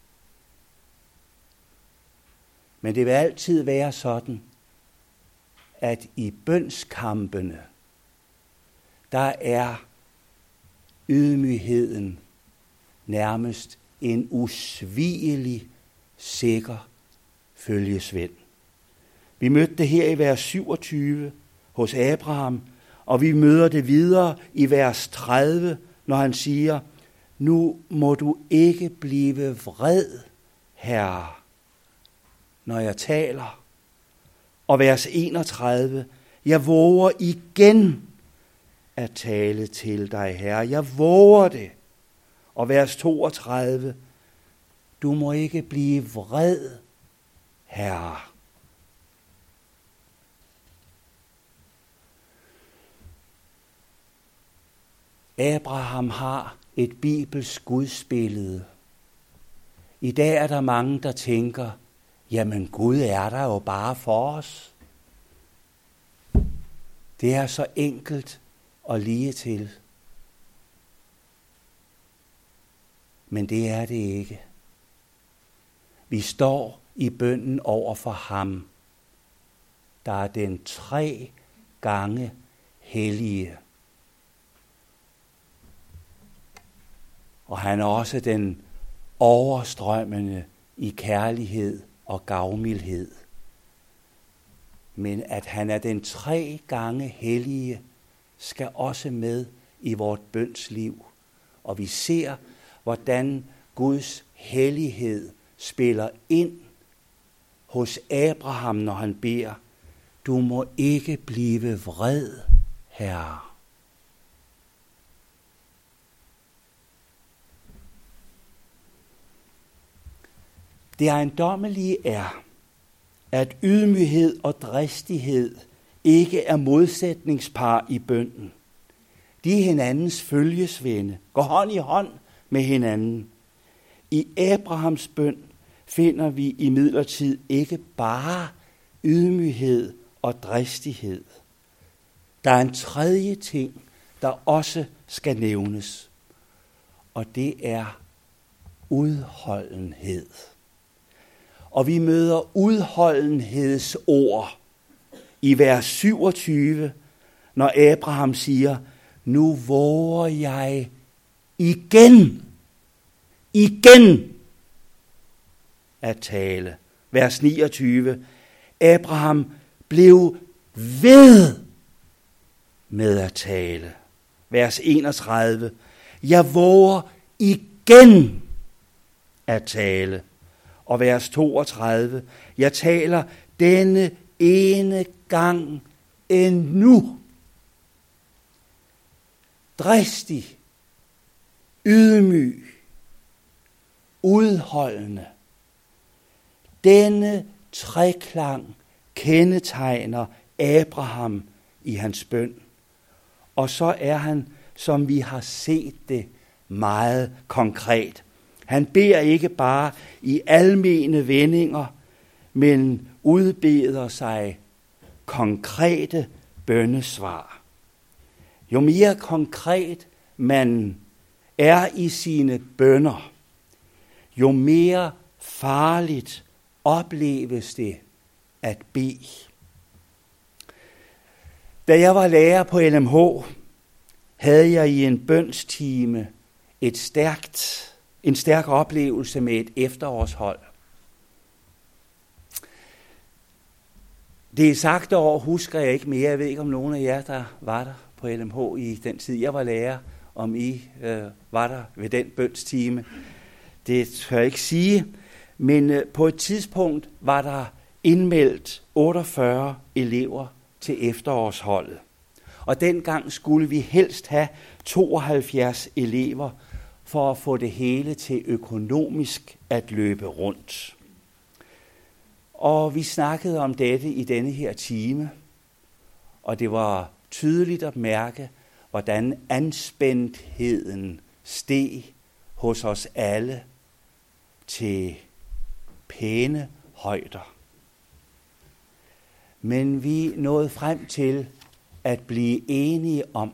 Men det vil altid være sådan, at i bønskampene, der er ydmygheden nærmest en usvigelig, sikker følgesvend. Vi mødte det her i vers 27 hos Abraham, og vi møder det videre i vers 30, når han siger, nu må du ikke blive vred, Herre, når jeg taler. Og vers 31, jeg vover igen at tale til dig, Herre. Jeg vover det. Og vers 32, du må ikke blive vred, Herre. Abraham har et bibelsk gudsbillede. I dag er der mange, der tænker, jamen Gud er der jo bare for os. Det er så enkelt og lige til. Men det er det ikke. Vi står i bønnen over for ham, der er den 3 gange hellige. Og han er også den overstrømmende i kærlighed og gavmildhed. Men at han er den 3 gange hellige, skal også med i vort bønsliv. Og vi ser, hvordan Guds hellighed spiller ind hos Abraham, når han beder, du må ikke blive vred, Herre. Det ejendommelige er, at ydmyghed og dristighed ikke er modsætningspar i bønnen. De er hinandens følgesvende, går hånd i hånd med hinanden. I Abrahams bøn finder vi imidlertid ikke bare ydmyghed og dristighed. Der er en tredje ting, der også skal nævnes, og det er udholdenhed. Og vi møder udholdenhedsord i vers 27, når Abraham siger, nu vover jeg igen at tale. Vers 29, Abraham blev ved med at tale. Vers 31, jeg vover igen at tale. Og vers 32, jeg taler denne ene gang endnu. Dristig, ydmyg, udholdende. Denne treklang kendetegner Abraham i hans bøn. Og så er han, som vi har set det, meget konkret. Han beder ikke bare i almene vendinger, men udbeder sig konkrete bønnesvar. Jo mere konkret man er i sine bønner, jo mere farligt opleves det at bede. Da jeg var lærer på LMH, havde jeg i en bønstime en stærk oplevelse med et efterårshold. Det er sagt år, husker jeg ikke mere. Jeg ved ikke, om nogen af jer, der var der på LMH i den tid, jeg var lærer, om I var der ved den bønstime. Det tør jeg ikke sige, men på et tidspunkt var der indmeldt 48 elever til efterårsholdet. Og dengang skulle vi helst have 72 elever, for at få det hele til økonomisk at løbe rundt. Og vi snakkede om dette i denne her time, og det var tydeligt at mærke, hvordan anspændtheden steg hos os alle til pæne højder. Men vi nåede frem til at blive enige om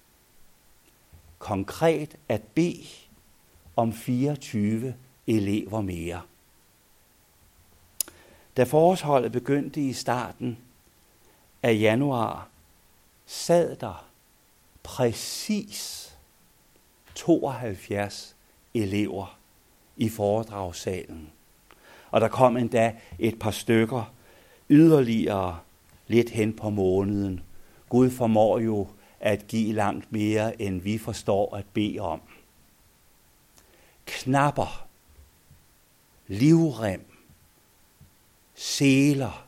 konkret at bede om 24 elever mere. Da forårsholdet begyndte i starten, af januar sad der præcis 72 elever i foredragssalen. Og der kom endda et par stykker yderligere lidt hen på måneden. Gud formår jo at give langt mere, end vi forstår at bede om. Knapper, livrem, seler,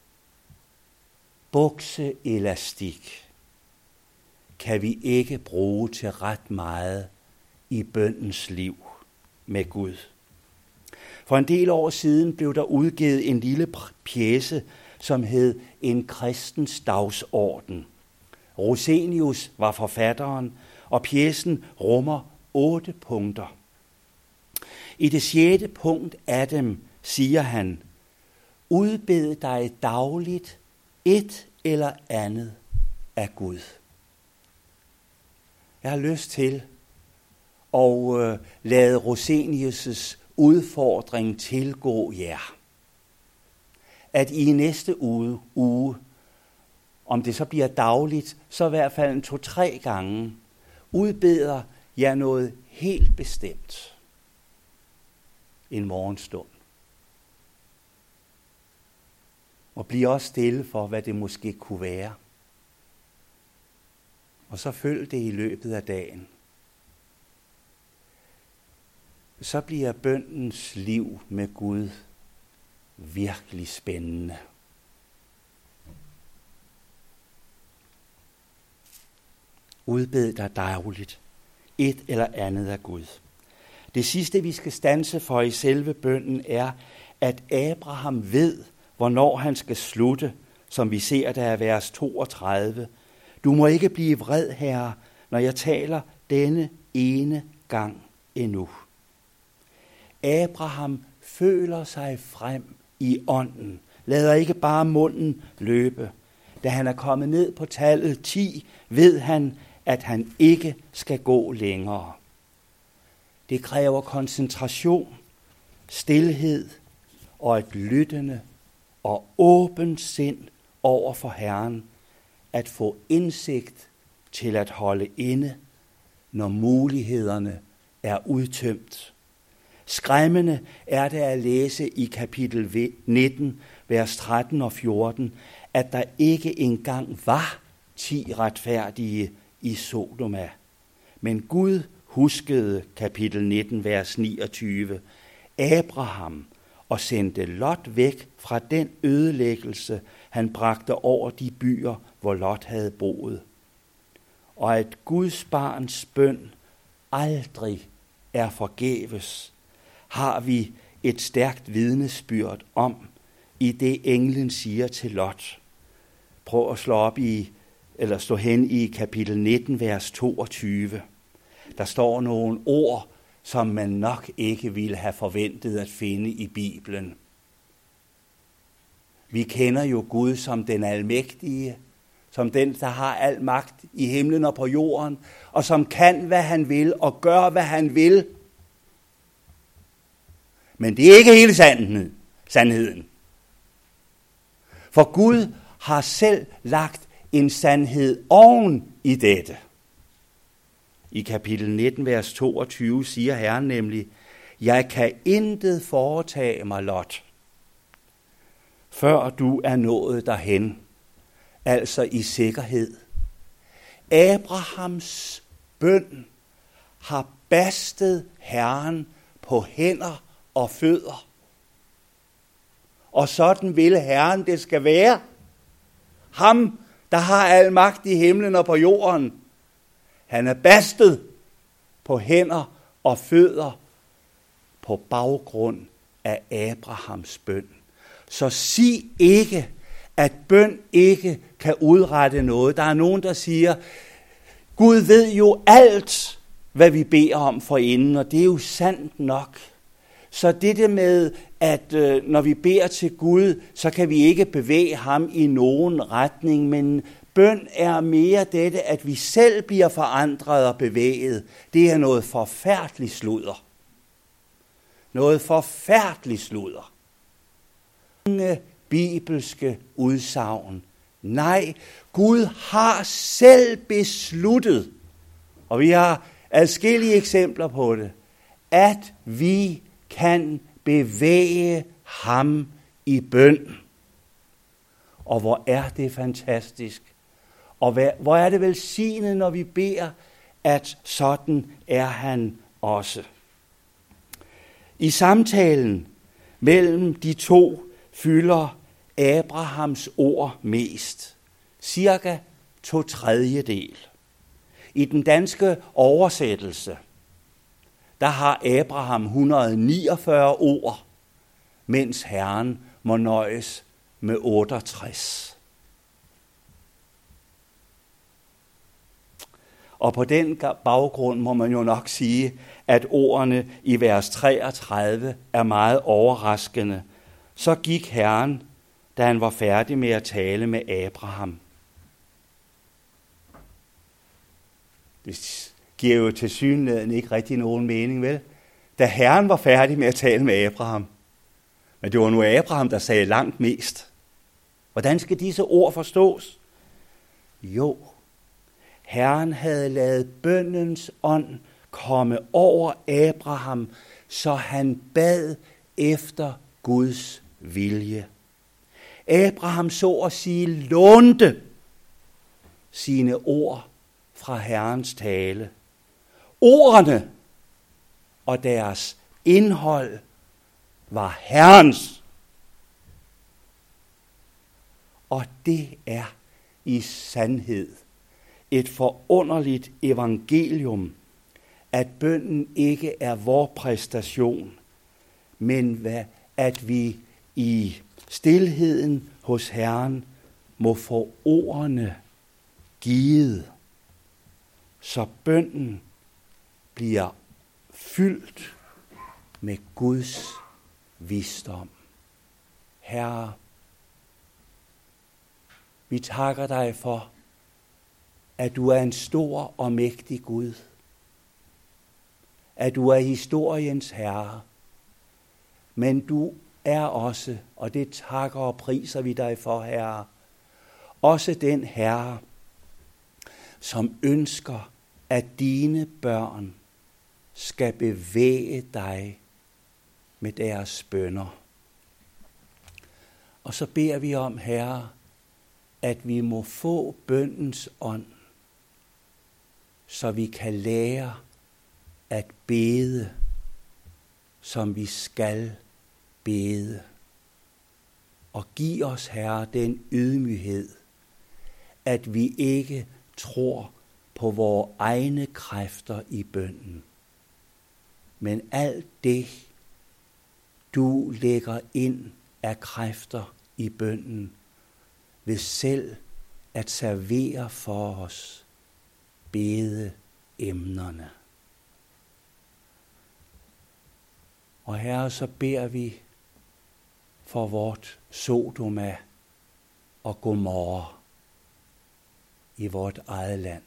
bukseelastik kan vi ikke bruge til ret meget i bønnens liv med Gud. For en del år siden blev der udgivet en lille pjece, som hed En kristens dagsorden. Rosenius var forfatteren, og pjecen rummer 8 punkter. I det 6. punkt af dem siger han: udbed dig dagligt et eller andet af Gud. Jeg har lyst til at lade Rosenius' udfordring tilgå jer. At I næste uge, om det så bliver dagligt, så i hvert fald 2-3 gange, udbeder jer noget helt bestemt. En morgenstund. Og bliv også stille for, hvad det måske kunne være. Og så følg det i løbet af dagen. Så bliver bønnens liv med Gud virkelig spændende. Udbed dig dagligt et eller andet af Gud. Det sidste, vi skal standse for i selve bønnen, er, at Abraham ved, hvornår han skal slutte, som vi ser der af vers 32. Du må ikke blive vred, Herre, når jeg taler denne ene gang endnu. Abraham føler sig frem i ånden, lader ikke bare munden løbe. Da han er kommet ned på tallet 10, ved han, at han ikke skal gå længere. Det kræver koncentration, stilhed og et lyttende og åbent sind over for Herren, at få indsigt til at holde inde, når mulighederne er udtømt. Skræmmende er det at læse i kapitel 19, vers 13 og 14, at der ikke engang var 10 retfærdige i Sodoma. Men Gud huskede, kapitel 19, vers 29, Abraham og sendte Lot væk fra den ødelæggelse, han bragte over de byer, hvor Lot havde boet. Og at Guds barns bøn aldrig er forgæves, har vi et stærkt vidnesbyrd om, i det englen siger til Lot. Prøv at stå hen i kapitel 19, vers 22. Der står nogle ord, som man nok ikke ville have forventet at finde i Bibelen. Vi kender jo Gud som den almægtige, som den, der har al magt i himlen og på jorden, og som kan, hvad han vil, og gør, hvad han vil. Men det er ikke hele sandheden. For Gud har selv lagt en sandhed oven i dette. I kapitel 19, vers 22 siger Herren nemlig, jeg kan intet foretage mig, Lot, før du er nået derhen, altså i sikkerhed. Abrahams bøn har bastet Herren på hænder og fødder. Og sådan vil Herren det skal være. Ham, der har al magt i himlen og på jorden, han er bastet på hænder og fødder på baggrund af Abrahams bøn. Så sig ikke, at bøn ikke kan udrette noget. Der er nogen, der siger, Gud ved jo alt, hvad vi beder om forinden, og det er jo sandt nok. Så det med, at når vi beder til Gud, så kan vi ikke bevæge ham i nogen retning, men bøn er mere dette, at vi selv bliver forandret og bevæget. Det er noget forfærdeligt sludder. Noget forfærdeligt sludder. Mange bibelske udsagn Nej, Gud har selv besluttet, og vi har adskillige eksempler på det, at vi kan bevæge ham i bøn. Og hvor er det fantastisk. Og hvor er det velsignet, når vi beder, at sådan er han også. I samtalen mellem de to fylder Abrahams ord mest. Cirka 2/3. I den danske oversættelse, der har Abraham 149 ord, mens Herren må nøjes med 68. Og på den baggrund må man jo nok sige, at ordene i vers 33 er meget overraskende. Så gik Herren, da han var færdig med at tale med Abraham. Det giver jo tilsyneladende ikke rigtig nogen mening, vel? Da Herren var færdig med at tale med Abraham. Men det var nu Abraham, der sagde langt mest. Hvordan skal disse ord forstås? Jo, Herren havde ladet bønnens ånd komme over Abraham, så han bad efter Guds vilje. Abraham så at sige lånte sine ord fra Herrens tale. Ordene og deres indhold var Herrens. Og det er i sandhed et forunderligt evangelium, at bønnen ikke er vor præstation, men at vi i stilheden hos Herren må få ordene givet, så bønnen bliver fyldt med Guds visdom. Herre, vi takker dig for, at du er en stor og mægtig Gud. At du er historiens herre. Men du er også, og det takker og priser vi dig for, Herre, også den Herre, som ønsker, at dine børn skal bevæge dig med deres bønner. Og så beder vi om, Herre, at vi må få bønnens ånd, så vi kan lære at bede, som vi skal bede. Og giv os, Herre, den ydmyghed, at vi ikke tror på vores egne kræfter i bønnen, men alt det, du lægger ind af kræfter i bønnen, ved selv at servere for os bede emnerne. Og Herre, så beder vi for vort Sodoma og Gomorra i vort eget land.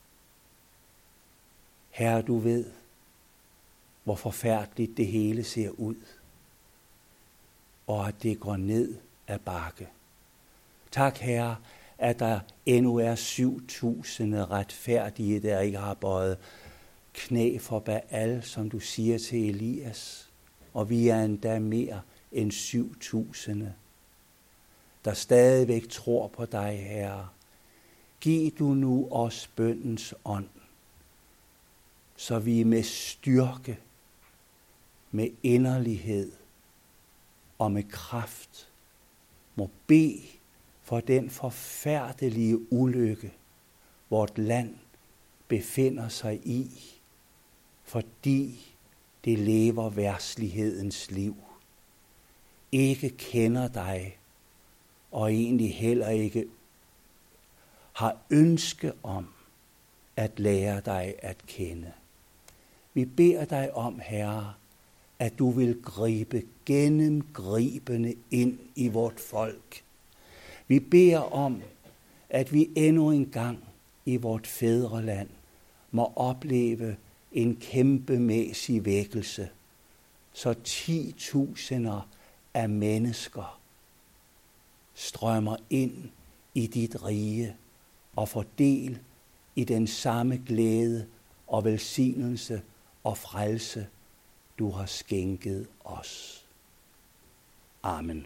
Herre, du ved, hvor forfærdeligt det hele ser ud, og at det går ned ad bakke. Tak, Herre, at der endnu er 7.000 retfærdige, der ikke har bøjet knæ for Baal, som du siger til Elias. Og vi er endda mere end 7.000, der stadigvæk tror på dig, Herre. Giv du nu os bønnens ånd, så vi med styrke, med inderlighed og med kraft må bede for den forfærdelige ulykke, vort land befinder sig i, fordi det lever verdslighedens liv, ikke kender dig, og egentlig heller ikke har ønske om at lære dig at kende. Vi beder dig om, Herre, at du vil gribe gennemgribende ind i vort folk. Vi beder om, at vi endnu en gang i vort fædreland må opleve en kæmpemæssig vækkelse, så 10.000 af mennesker strømmer ind i dit rige og få del i den samme glæde og velsignelse og frelse, du har skænket os. Amen.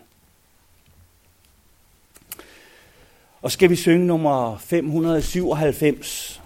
Og skal vi synge nummer 597,